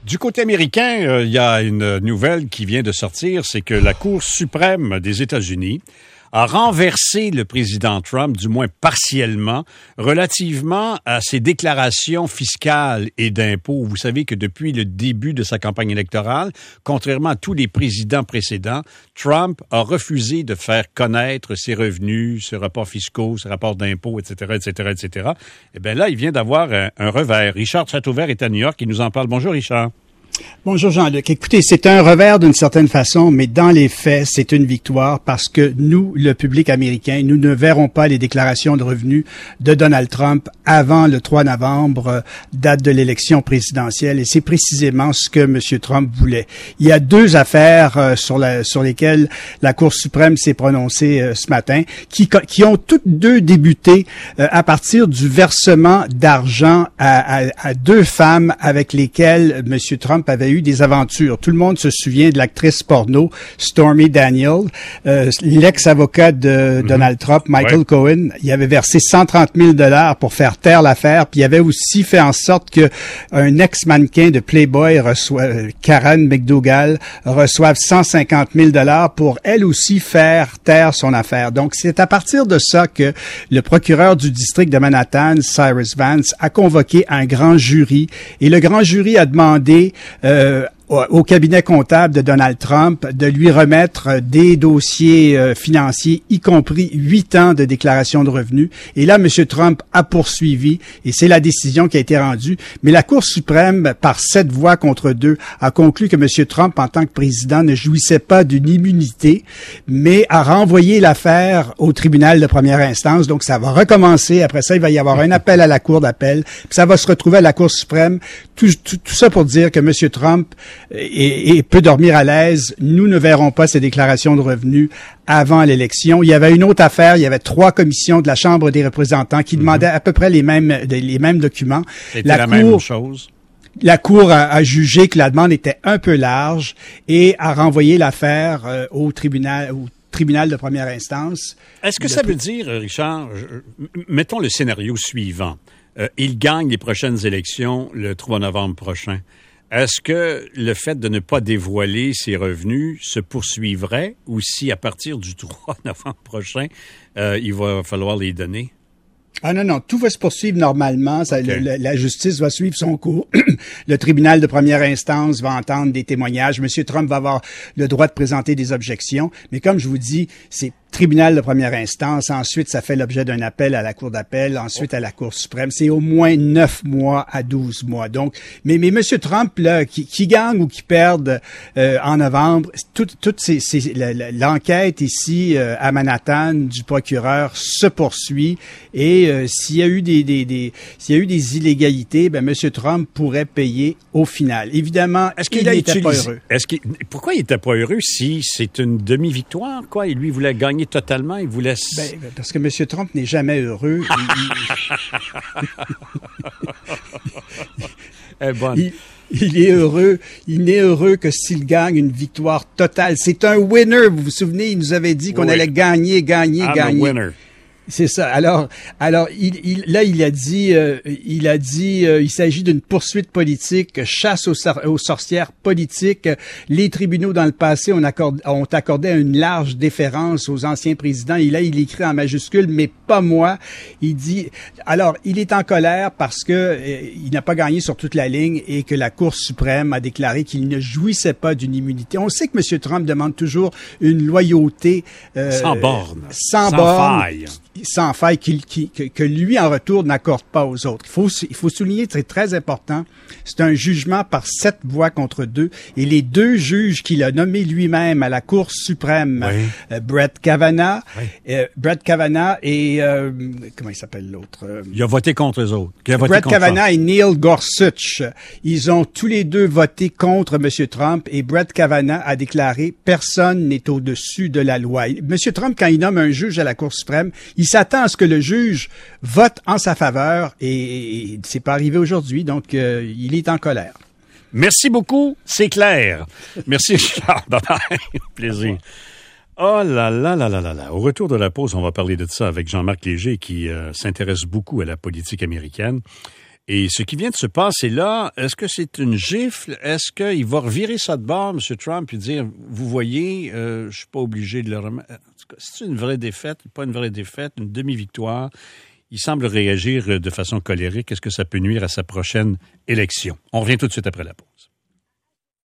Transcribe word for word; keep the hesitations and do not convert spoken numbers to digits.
Du côté américain, il euh, y a une nouvelle qui vient de sortir, c'est que la Cour suprême des États-Unis a renversé le président Trump, du moins partiellement, relativement à ses déclarations fiscales et d'impôts. Vous savez que depuis le début de sa campagne électorale, contrairement à tous les présidents précédents, Trump a refusé de faire connaître ses revenus, ses rapports fiscaux, ses rapports d'impôts, et cetera, et cetera, et cetera. Eh bien là, il vient d'avoir un, un revers. Richard Chateauvert est à New York, il nous en parle. Bonjour, Richard. Bonjour Jean-Luc. Écoutez, c'est un revers d'une certaine façon, mais dans les faits, c'est une victoire parce que nous, le public américain, nous ne verrons pas les déclarations de revenus de Donald Trump avant le trois novembre, date de l'élection présidentielle, et c'est précisément ce que M. Trump voulait. Il y a deux affaires euh, sur, la, sur lesquelles la Cour suprême s'est prononcée euh, ce matin, qui, qui ont toutes deux débuté euh, à partir du versement d'argent à, à, à deux femmes avec lesquelles M. Trump avait eu des aventures. Tout le monde se souvient de l'actrice porno Stormy Daniels, euh, l'ex-avocat de mm-hmm. Donald Trump, Michael ouais. Cohen. Il avait versé cent trente mille dollars pour faire taire l'affaire, puis il avait aussi fait en sorte que un ex-mannequin de Playboy, reçoit, Karen McDougal, reçoive cent cinquante mille dollars pour elle aussi faire taire son affaire. Donc, c'est à partir de ça que le procureur du district de Manhattan, Cyrus Vance, a convoqué un grand jury, et le grand jury a demandé Euh, au cabinet comptable de Donald Trump de lui remettre des dossiers euh, financiers, y compris huit ans de déclaration de revenus. Et là, M. Trump a poursuivi, et c'est la décision qui a été rendue. Mais la Cour suprême, par sept voix contre deux, a conclu que M. Trump, en tant que président, ne jouissait pas d'une immunité, mais a renvoyé l'affaire au tribunal de première instance. Donc, ça va recommencer. Après ça, il va y avoir un appel à la Cour d'appel. Puis ça va se retrouver à la Cour suprême. Tout, tout, tout ça pour dire que M. Trump Et, et peut dormir à l'aise. Nous ne verrons pas ces déclarations de revenus avant l'élection. Il y avait une autre affaire. Il y avait trois commissions de la Chambre des représentants qui mm-hmm. demandaient à peu près les mêmes, les mêmes documents. C'était la, la cour, même chose. La Cour a, a jugé que la demande était un peu large et a renvoyé l'affaire euh, au tribunal, au tribunal de première instance. Est-ce que de... ça veut dire, Richard, je, mettons le scénario suivant. Euh, il gagne les prochaines élections le trois novembre prochain. Est-ce que le fait de ne pas dévoiler ses revenus se poursuivrait ou si à partir du trois novembre prochain, euh, il va falloir les donner? Ah non, non, tout va se poursuivre normalement. Ça, okay. le, la justice va suivre son cours. Le tribunal de première instance va entendre des témoignages. M. Trump va avoir le droit de présenter des objections. Mais comme je vous dis, c'est tribunal de première instance. Ensuite, ça fait l'objet d'un appel à la Cour d'appel. Ensuite, oh. à la Cour suprême. C'est au moins neuf mois à douze mois. Donc, mais, mais M. Trump, là, qui, qui gagne ou qui perde euh, en novembre, toute tout ces, ces, l'enquête ici euh, à Manhattan du procureur se poursuit. Et euh, s'il y a eu des, des, des s'il y a eu des illégalités, ben M. Trump pourrait payer au final. Évidemment, est-ce qu'il n'était pas heureux. Est-ce qu'il, pourquoi il n'était pas heureux si c'est une demi-victoire, quoi? Et lui voulait gagner totalement, il voulait... Ben, parce que M. Trump n'est jamais heureux. Elle est bonne. Il, il est heureux, il n'est heureux que s'il gagne une victoire totale. C'est un winner, vous vous souvenez, il nous avait dit qu'on oui. allait gagner, gagner, I'm gagner. A winner. C'est ça. Alors, alors, il, il, là, il a dit, euh, il a dit, euh, il s'agit d'une poursuite politique, chasse aux, aux sorcières politiques. Les tribunaux dans le passé ont, accordé, ont accordé une large déférence aux anciens présidents. Et là, il écrit en majuscule, mais pas moi. Il dit, alors, il est en colère parce que euh, il n'a pas gagné sur toute la ligne et que la Cour suprême a déclaré qu'il ne jouissait pas d'une immunité. On sait que M. Trump demande toujours une loyauté euh, sans borne, sans, sans borne, faille. sans faille qu'il, qu'il, que, que lui, en retour, n'accorde pas aux autres. Il faut, il faut souligner, c'est très important, c'est un jugement par sept voix contre deux, et les deux juges qu'il a nommés lui-même à la Cour suprême, oui. euh, Brett Kavanaugh, oui. euh, Brett Kavanaugh et, euh, comment il s'appelle l'autre? Euh, il a voté contre eux autres. Il a voté Brett contre Kavanaugh Trump. et Neil Gorsuch, ils ont tous les deux voté contre M. Trump, et Brett Kavanaugh a déclaré « Personne n'est au-dessus de la loi ». M. Trump, quand il nomme un juge à la Cour suprême, il s'attend à ce que le juge vote en sa faveur et, et c'est pas arrivé aujourd'hui, donc euh, il est en colère. Merci beaucoup, c'est clair. Merci Richard, bye bye, plaisir. Oh là là là là là là. Au retour de la pause, on va parler de ça avec Jean-Marc Léger qui euh, s'intéresse beaucoup à la politique américaine. Et ce qui vient de se passer là, est-ce que c'est une gifle? Est-ce qu'il va revirer ça de bord, M. Trump, et dire, vous voyez, euh, je suis pas obligé de le remettre. En tout cas, c'est une vraie défaite, pas une vraie défaite, une demi-victoire. Il semble réagir de façon colérique. Est-ce que ça peut nuire à sa prochaine élection? On revient tout de suite après la pause.